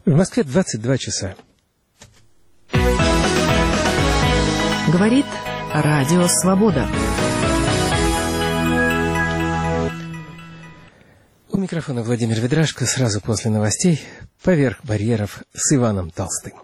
В Москве 22 часа. Говорит Радио Свобода. У микрофона Владимир Ведрашко. Сразу после новостей «Поверх барьеров» с Иваном Толстым.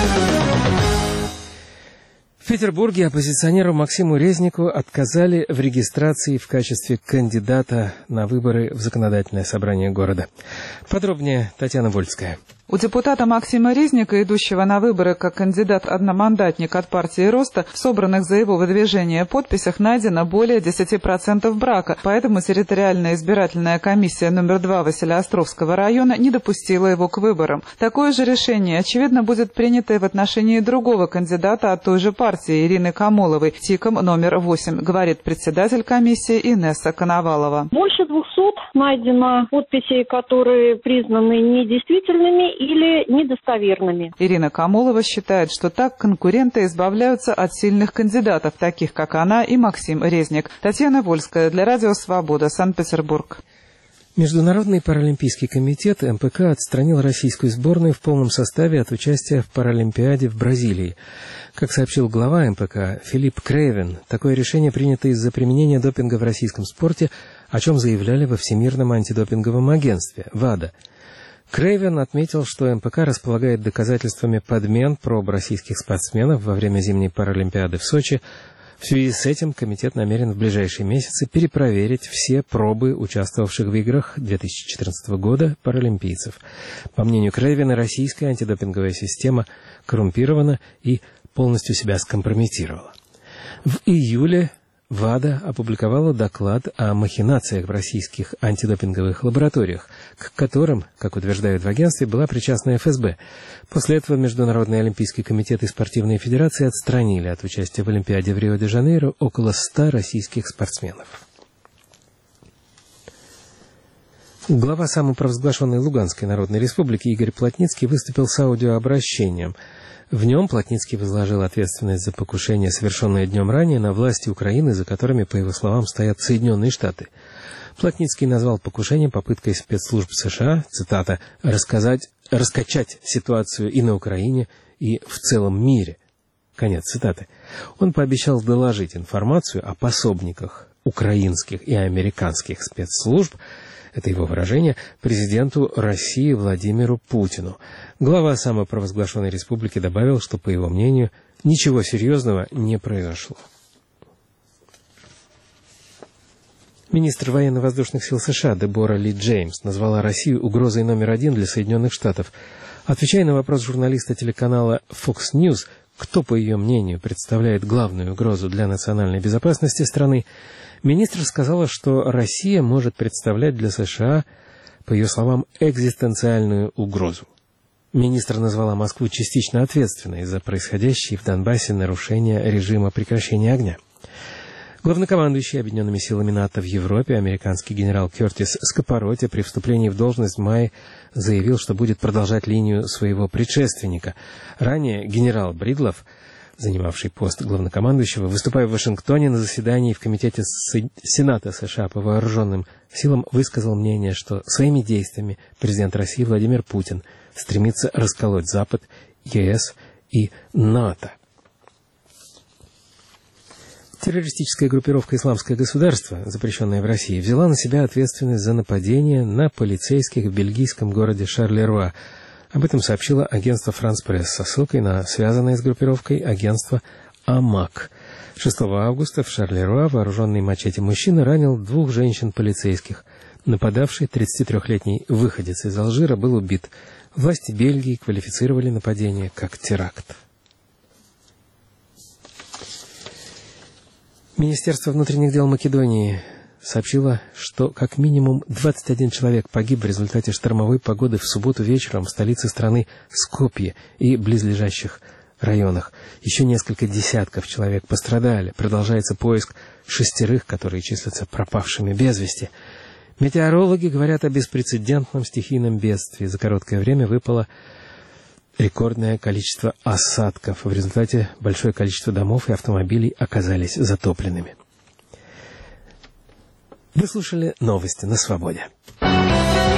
В Петербурге оппозиционеру Максиму Резнику отказали в регистрации в качестве кандидата на выборы в законодательное собрание города. Подробнее Татьяна Вольская. У депутата Максима Резника, идущего на выборы как кандидат-одномандатник от партии «Роста», в собранных за его выдвижение подписях найдено более 10% брака, поэтому территориальная избирательная комиссия номер 2 Василеостровского района не допустила его к выборам. Такое же решение, очевидно, будет принято и в отношении другого кандидата от той же партии, Ирины Камоловой, ТИКом номер 8, говорит председатель комиссии Инесса Коновалова. Больше 200 найдено подписей, которые признаны недействительными или недостоверными. Ирина Камолова считает, что так конкуренты избавляются от сильных кандидатов, таких как она и Максим Резник. Татьяна Вольская для Радио Свобода, Санкт-Петербург. Международный паралимпийский комитет МПК отстранил российскую сборную в полном составе от участия в Паралимпиаде в Бразилии. Как сообщил глава МПК Филипп Крейвен, такое решение принято из-за применения допинга в российском спорте, о чем заявляли во Всемирном антидопинговом агентстве ВАДА. Крейвен отметил, что МПК располагает доказательствами подмен проб российских спортсменов во время зимней Паралимпиады в Сочи. В связи с этим комитет намерен в ближайшие месяцы перепроверить все пробы участвовавших в играх 2014 года паралимпийцев. По мнению Крейвена, российская антидопинговая система коррумпирована и полностью себя скомпрометировала. В июле ВАДА опубликовала доклад о махинациях в российских антидопинговых лабораториях, к которым, как утверждают в агентстве, была причастна ФСБ. После этого Международный олимпийский комитет и спортивные федерации отстранили от участия в Олимпиаде в Рио-де-Жанейро около 100 российских спортсменов. Глава самопровозглашенной Луганской Народной Республики Игорь Плотницкий выступил с аудиообращением. В нем Плотницкий возложил ответственность за покушение, совершенное днем ранее, на власти Украины, за которыми, по его словам, стоят Соединенные Штаты. Плотницкий назвал покушение попыткой спецслужб США, цитата, «раскачать ситуацию и на Украине, и в целом мире». Конец цитаты. Он пообещал доложить информацию о пособниках украинских и американских спецслужб, это его выражение, президенту России Владимиру Путину. Глава самопровозглашенной республики добавил, что, по его мнению, ничего серьезного не произошло. Министр военно-воздушных сил США Дебора Ли Джеймс назвала Россию угрозой номер 1 для Соединенных Штатов. Отвечая на вопрос журналиста телеканала Fox News, кто, по ее мнению, представляет главную угрозу для национальной безопасности страны, министр сказала, что Россия может представлять для США, по ее словам, экзистенциальную угрозу. Министр назвала Москву частично ответственной за происходящие в Донбассе нарушения режима прекращения огня. Главнокомандующий Объединенными силами НАТО в Европе, американский генерал Кертис Скопороти, при вступлении в должность в мае заявил, что будет продолжать линию своего предшественника. Ранее генерал Бридлов, занимавший пост главнокомандующего, выступая в Вашингтоне на заседании в Комитете Сената США по вооруженным силам, высказал мнение, что своими действиями президент России Владимир Путин стремится расколоть Запад, ЕС и НАТО. Террористическая группировка «Исламское государство», запрещенная в России, взяла на себя ответственность за нападение на полицейских в бельгийском городе Шарлеруа. Об этом сообщило агентство «Франс Пресс» со ссылкой на связанное с группировкой агентство «Амак». 6 августа в Шарлеруа вооруженный мачете мужчина ранил 2 женщин-полицейских. Нападавший, 33-летний выходец из Алжира, был убит. Власти Бельгии квалифицировали нападение как теракт. Министерство внутренних дел Македонии сообщило, что как минимум 21 человек погиб в результате штормовой погоды в субботу вечером в столице страны Скопье и близлежащих районах. Еще несколько десятков человек пострадали. Продолжается поиск 6, которые числятся пропавшими без вести. Метеорологи говорят о беспрецедентном стихийном бедствии. За короткое время выпало рекордное количество осадков. В результате большое количество домов и автомобилей оказались затопленными. Вы слушали новости на Свободе.